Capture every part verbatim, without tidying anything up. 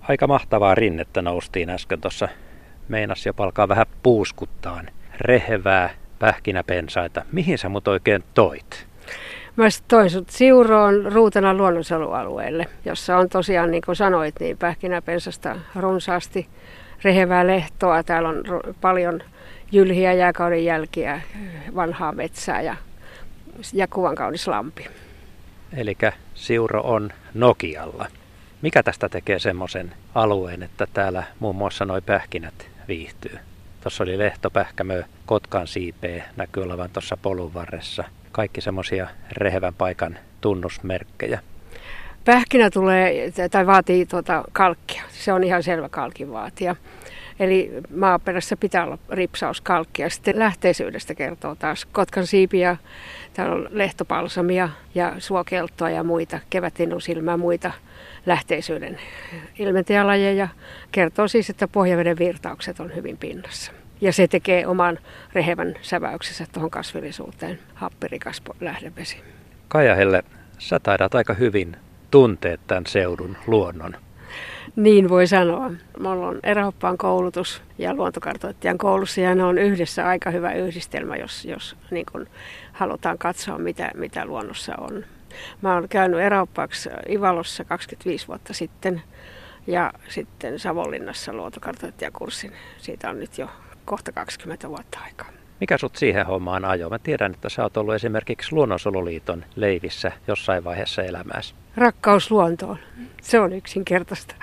Aika mahtavaa rinnettä noustiin äsken tuossa. Meinas jopa alkaa vähän puuskuttaan. Rehevää pähkinäpensaita. Mihin sä mut oikein toit? Mä toin sut Siuroon Ruutenan luonnonsuojelualueelle, jossa on tosiaan, niin kuin sanoit, niin pähkinäpensasta runsaasti rehevää lehtoa. Täällä on paljon jylhiä jääkauden jälkiä, vanhaa metsää ja, ja kuvan kaunis lampi. Elikkä Siuro on Nokialla. Mikä tästä tekee semmoisen alueen, että täällä muun muassa noi pähkinät viihtyy? Tuossa oli lehtopähkämö, kotkan siipeä, näkyy olevan tuossa polun varressa. Kaikki semmoisia rehevän paikan tunnusmerkkejä. Pähkinä tulee tai vaatii tuota kalkkia. Se on ihan selvä kalkin vaatia. Eli maaperässä pitää olla ripsaus kalkkia. Sitten lähteisyydestä kertoo taas kotkan siipiä, täällä on lehtopalsamia ja suokeltoa ja muita, kevätlinnunsilmää ja muita lähteisyyden ilmentäjälajeja. Kertoo siis, että pohjaveden virtaukset on hyvin pinnassa. Ja se tekee oman rehevän säväyksensä tuohon kasvillisuuteen, happirikas lähdevesi. Kaija Helle, sä taidat aika hyvin tuntea tämän seudun luonnon. Niin voi sanoa. Minulla on eräoppaan koulutus ja luontokartoittajan koulussa ja ne on yhdessä aika hyvä yhdistelmä, jos, jos niin kun halutaan katsoa, mitä, mitä luonnossa on. Mä oon käynyt eräoppaaksi Ivalossa kaksikymmentäviisi vuotta sitten ja sitten Savonlinnassa luontokartoittajakurssin. Siitä on nyt jo kohta kaksikymmentä vuotta aikaa. Mikä sut siihen hommaan ajoi? Mä tiedän, että sä oot ollut esimerkiksi Luonnonsuojeluliiton leivissä jossain vaiheessa elämääsi. Rakkaus luontoon. Se on yksinkertaista.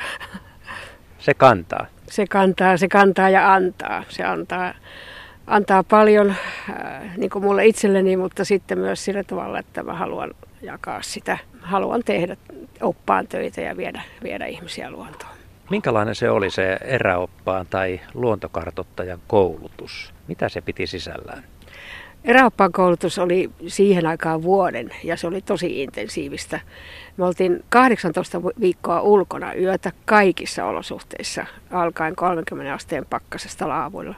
Se kantaa. Se kantaa, se kantaa ja antaa. Se antaa, antaa paljon äh, niin kuin mulle itselleni, mutta sitten myös sillä tavalla, että mä haluan jakaa sitä. Haluan tehdä oppaan töitä ja viedä, viedä ihmisiä luontoon. Minkälainen se oli se eräoppaan tai luontokartoittajan koulutus? Mitä se piti sisällään? Eräoppaan koulutus oli siihen aikaan vuoden ja se oli tosi intensiivistä. Me oltiin kahdeksantoista viikkoa ulkona yötä kaikissa olosuhteissa, alkaen kolmenkymmenen asteen pakkasesta laavuilla.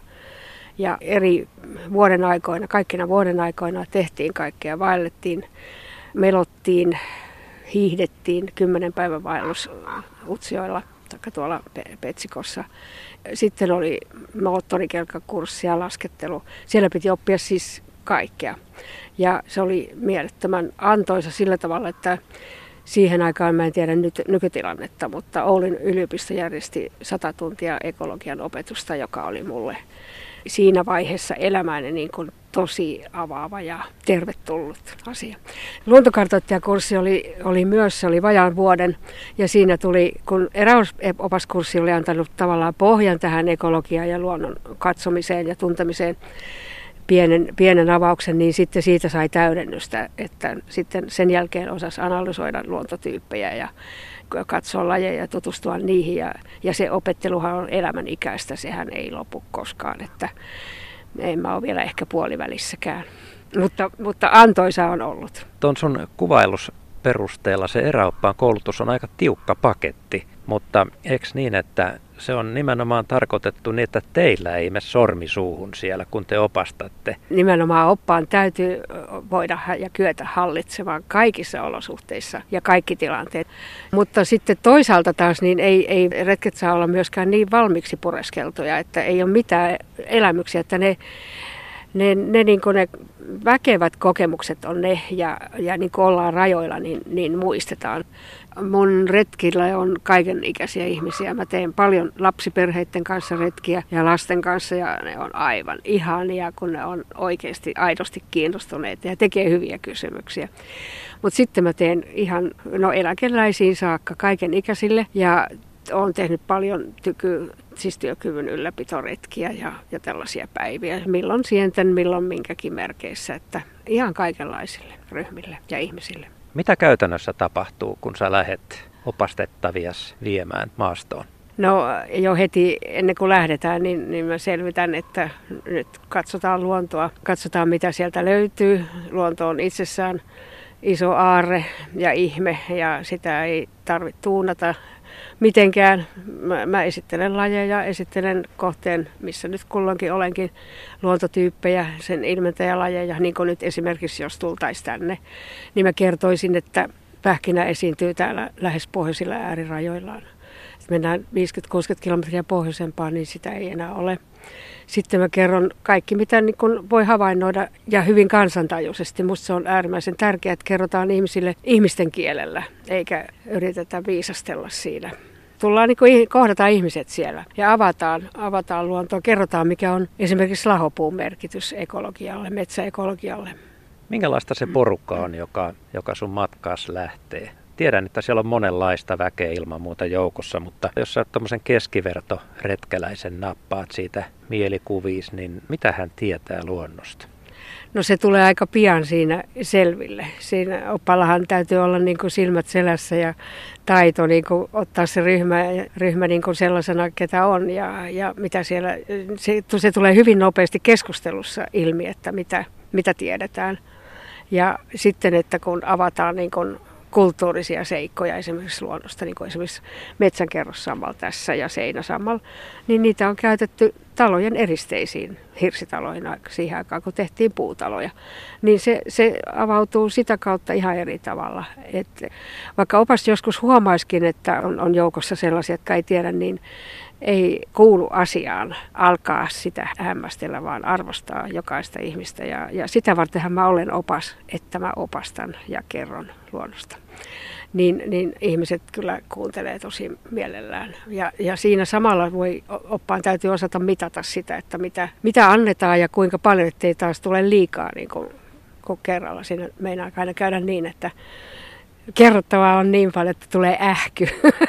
Ja eri vuoden aikoina, kaikkina vuoden aikoina tehtiin kaikkea, vaellettiin, melottiin, hiihdettiin, kymmenen päivän vaellus Utsjoella tai tuolla Petsikossa. Sitten oli moottorikelkkakurssi ja laskettelu. Siellä piti oppia siis kaikkea. Ja se oli mielettömän antoisa sillä tavalla, että siihen aikaan, mä en tiedä nyt nykytilannetta, mutta Oulun yliopisto järjesti sata tuntia ekologian opetusta, joka oli mulle siinä vaiheessa elämäni niin kuin tosi avaava ja tervetullut asia. Luontokartoittajakurssi oli, oli myös, se oli vajaan vuoden ja siinä tuli, kun eräopaskurssi oli antanut tavallaan pohjan tähän ekologiaan ja luonnon katsomiseen ja tuntemiseen, Pienen, pienen avauksen, niin sitten siitä sai täydennystä, että sitten sen jälkeen osasi analysoida luontotyyppejä ja katsoa lajeja ja tutustua niihin. Ja, ja se opetteluhan on elämänikäistä, sehän ei lopu koskaan, että en mä ole vielä ehkä puolivälissäkään, mutta, mutta antoisa on ollut. Tuon sun kuvailus perusteella se eräoppaan koulutus on aika tiukka paketti, mutta eikö niin, että se on nimenomaan tarkoitettu niin, että teillä ei mene sormi suuhun siellä, kun te opastatte? Nimenomaan oppaan täytyy voida ja kyetä hallitsemaan kaikissa olosuhteissa ja kaikki tilanteet. Mutta sitten toisaalta taas niin ei, ei retket saa olla myöskään niin valmiiksi pureskeltuja, että ei ole mitään elämyksiä, että ne Ne, ne, niin ne väkevät kokemukset on ne ja, ja niin kuin ollaan rajoilla, niin, niin muistetaan. Mun retkillä on kaikenikäisiä ihmisiä. Mä teen paljon lapsiperheiden kanssa retkiä ja lasten kanssa ja ne on aivan ihania, kun ne on oikeasti aidosti kiinnostuneita ja tekee hyviä kysymyksiä. Mutta sitten mä teen ihan no, eläkeläisiin saakka kaikenikäisille ja olen tehnyt paljon tyky, siis työkyvyn ylläpitoretkiä ja, ja tällaisia päiviä. Milloin sienten, milloin minkäkin merkeissä, että ihan kaikenlaisille ryhmille ja ihmisille. Mitä käytännössä tapahtuu, kun sä lähdet opastettavias viemään maastoon? No jo heti ennen kuin lähdetään, niin, niin mä selvitän, että nyt katsotaan luontoa, katsotaan mitä sieltä löytyy. Luonto on itsessään iso aarre ja ihme ja sitä ei tarvitse tuunata mitenkään. Mä, mä esittelen lajeja, esittelen kohteen, missä nyt kulloinkin olenkin, luontotyyppejä, sen ilmentäjälajeja, niin kuin nyt esimerkiksi jos tultaisiin tänne, niin mä kertoisin, että pähkinä esiintyy täällä lähes pohjoisilla äärirajoillaan. Mennään viisikymmentä kuusikymmentä kilometriä pohjoisempaan, niin sitä ei enää ole. Sitten mä kerron kaikki, mitä niin kun voi havainnoida ja hyvin kansantajuisesti. Musta se on äärimmäisen tärkeää, että kerrotaan ihmisille ihmisten kielellä, eikä yritetä viisastella siinä. Tullaan niin kuin kohdataan ihmiset siellä ja avataan, avataan luontoa, kerrotaan mikä on esimerkiksi lahopuun merkitys ekologialle, metsäekologialle. Minkälaista se porukka on, joka, joka sun matkaas lähtee? Tiedän, että siellä on monenlaista väkeä ilman muuta joukossa, mutta jos sä tuommoisen keskivertoretkeläisen nappaat siitä mielikuviis, niin mitä hän tietää luonnosta? No se tulee aika pian siinä selville. Siinä oppallahan täytyy olla niin kuin silmät selässä ja taito niin kuin ottaa se ryhmä, ryhmä niin kuin sellaisena, ketä on ja, ja mitä siellä. Se, se tulee hyvin nopeasti keskustelussa ilmi, että mitä, mitä tiedetään. Ja sitten, että kun avataan niin kuin kulttuurisia seikkoja esimerkiksi luonnosta, niin kuin esimerkiksi metsänkerrossammal tässä ja seinäsammal, niin niitä on käytetty talojen eristeisiin hirsitaloihin siihen aikaan, kun tehtiin puutaloja. Niin se, se avautuu sitä kautta ihan eri tavalla. Et vaikka opas joskus huomaiskin, että on, on joukossa sellaisia, jotka ei tiedä, niin ei kuulu asiaan alkaa sitä hämmästellä, vaan arvostaa jokaista ihmistä. Ja, ja sitä vartenhan mä olen opas, että mä opastan ja kerron luonnosta. Niin, niin ihmiset kyllä kuuntelee tosi mielellään. Ja, ja siinä samalla voi, oppaan täytyy osata mitata sitä, että mitä, mitä annetaan ja kuinka paljon, ettei taas tule liikaa niin kuin, kuin kerralla. Siinä meinaa aina käydä niin, että kerrottavaa on niin paljon, että tulee ähky.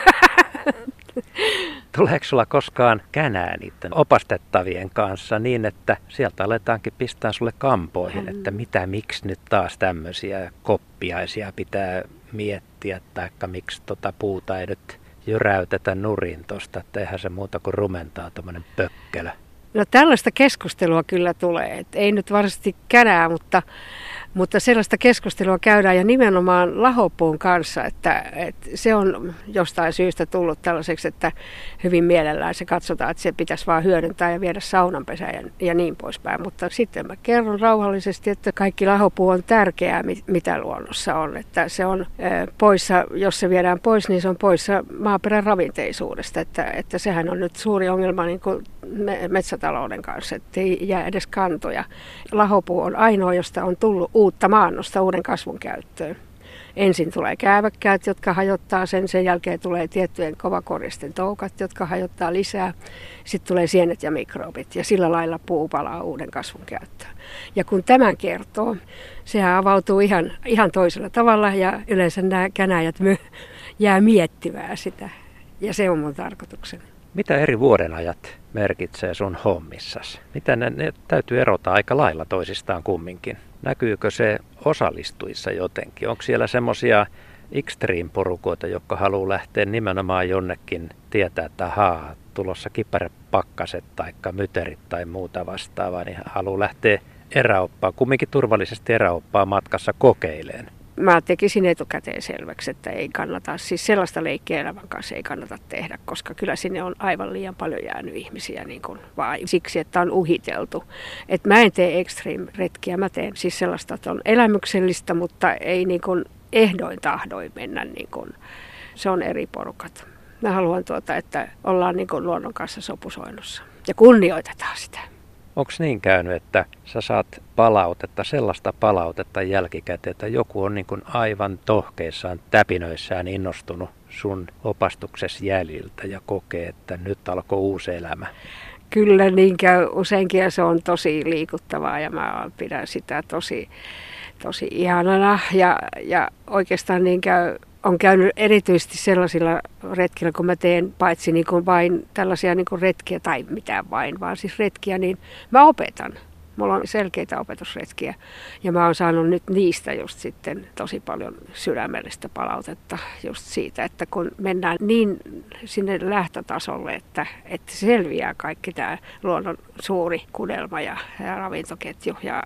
Tuleeko sulla koskaan känää niiden opastettavien kanssa niin, että sieltä aletaankin pistää sulle kampoihin, että mitä, miksi nyt taas tämmöisiä koppiaisia pitää miettiä, taikka miksi tota puuta ei nyt jyräytetä nurin tuosta, että eihän se muuta kuin rumentaa tuommoinen pökkelö. No tällaista keskustelua kyllä tulee, et ei nyt varsinaisesti känää, mutta, mutta sellaista keskustelua käydään ja nimenomaan lahopuun kanssa, että, että se on jostain syystä tullut tällaiseksi, että hyvin mielellään se katsotaan, että se pitäisi vaan hyödyntää ja viedä saunanpesään ja, ja niin poispäin. Mutta sitten mä kerron rauhallisesti, että kaikki lahopuu on tärkeää, mitä luonnossa on. Että se on poissa, jos se viedään pois, niin se on poissa maaperän ravinteisuudesta, että, että sehän on nyt suuri ongelma niin kuin metsätalouden kanssa, ettei jää edes kantoja. Lahopuu on ainoa, josta on tullut uutta maannosta uuden kasvun käyttöön. Ensin tulee kääväkkäät, jotka hajottaa sen, sen jälkeen tulee tiettyjen kovakoristen toukat, jotka hajottaa lisää. Sitten tulee sienet ja mikrobit ja sillä lailla puu palaa uuden kasvun käyttöön. Ja kun tämän kertoo, sehän avautuu ihan, ihan toisella tavalla ja yleensä nämä känäjät my, jää miettimään sitä ja se on mun tarkoitukseni. Mitä eri vuodenajat merkitsee sun hommissasi? Mitä ne, ne täytyy erota aika lailla toisistaan kumminkin? Näkyykö se osallistujissa jotenkin? Onko siellä semmoisia extreme-porukoita, jotka haluaa lähteä nimenomaan jonnekin tietää, että ahaa, tulossa kipäräpakkaset tai myterit tai muuta vastaavaa, niin haluaa lähteä eräoppaa, kumminkin turvallisesti eräoppaa matkassa kokeileen? Mä tekisin etukäteen selväksi, että ei kannata, siis sellaista leikkiä elämän kanssa ei kannata tehdä, koska kyllä sinne on aivan liian paljon jäänyt ihmisiä niin kuin vaan siksi, että on uhiteltu. Et mä en tee extreme-retkiä, mä teen siis sellaista, että on elämyksellistä, mutta ei niin kuin ehdoin tahdoin mennä, niin kuin, se on eri porukat. Mä haluan, tuota, että ollaan niin kuin luonnon kanssa sopusoinnussa ja kunnioitetaan sitä. Onko niin käynyt, että sä saat palautetta, sellaista palautetta jälkikäteen, että joku on niin kuin aivan tohkeissaan, täpinöissään innostunut sun opastuksesi jäljiltä ja kokee, että nyt alkoi uusi elämä? Kyllä niin käy useinkin ja se on tosi liikuttavaa ja mä pidän sitä tosi, tosi ihanana ja, ja oikeastaan niin käy. On käynyt erityisesti sellaisilla retkillä, kun mä teen paitsi niin kuin vain tällaisia niin kuin retkiä, tai mitään vain, vaan siis retkiä, niin mä opetan. Mulla on selkeitä opetusretkiä ja mä oon saanut nyt niistä just sitten tosi paljon sydämellistä palautetta just siitä, että kun mennään niin sinne lähtötasolle, että, että selviää kaikki tämä luonnon suuri kudelma ja, ja ravintoketju ja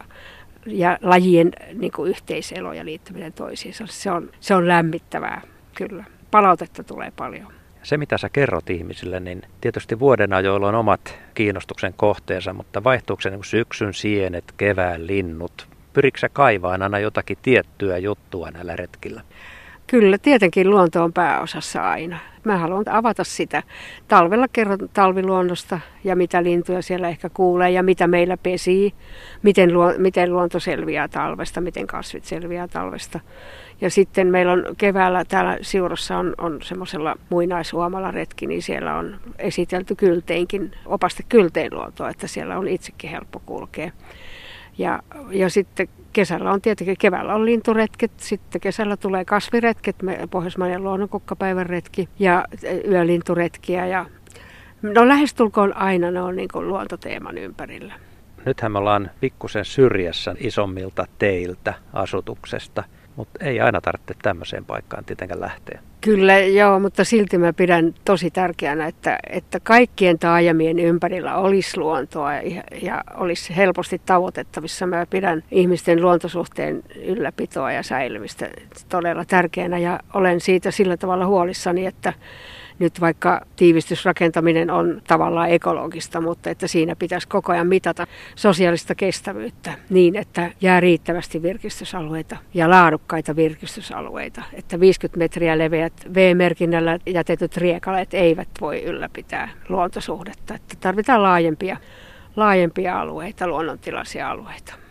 ja lajien niin kuin yhteiselo ja liittyminen toisiinsa. Se on, se on lämmittävää, kyllä. Palautetta tulee paljon. Se, mitä sä kerrot ihmisille, niin tietysti vuodenajoilla on omat kiinnostuksen kohteensa, mutta vaihtuuko se niin kuin syksyn sienet, kevään linnut? Pyritkö sä kaivaan aina jotakin tiettyä juttua näillä retkillä? Kyllä, tietenkin luonto on pääosassa aina. Mä haluan avata sitä. Talvella kerron talviluonnosta ja mitä lintuja siellä ehkä kuulee ja mitä meillä pesii, miten, luo, miten luonto selviää talvesta, miten kasvit selviää talvesta. Ja sitten meillä on keväällä täällä Siurossa on, on semmoisella muinaisuomalla retki, niin siellä on esitelty kylteinkin, opaste kyltein luontoa, että siellä on itsekin helppo kulkea. Ja, ja sitten kesällä on tietenkin, keväällä on linturetket, sitten kesällä tulee kasviretket, Pohjoismainen luonnonkukkapäivän retki ja yölinturetkiä. Ja, no lähestulkoon aina ne on niin kuin luontoteeman ympärillä. Nythän me ollaan pikkusen syrjässä isommilta teiltä asutuksesta, mutta ei aina tarvitse tämmöiseen paikkaan tietenkään lähteä. Kyllä joo, mutta silti mä pidän tosi tärkeänä, että, että kaikkien taajamien ympärillä olisi luontoa ja, ja olisi helposti tavoitettavissa. Mä pidän ihmisten luontosuhteen ylläpitoa ja säilymistä todella tärkeänä ja olen siitä sillä tavalla huolissani, että nyt vaikka tiivistysrakentaminen on tavallaan ekologista, mutta että siinä pitäisi koko ajan mitata sosiaalista kestävyyttä niin, että jää riittävästi virkistysalueita ja laadukkaita virkistysalueita. Että viisikymmentä metriä leveät V-merkinnällä jätetyt riekaleet eivät voi ylläpitää luontosuhdetta. Että tarvitaan laajempia, laajempia alueita, luonnontilaisia alueita.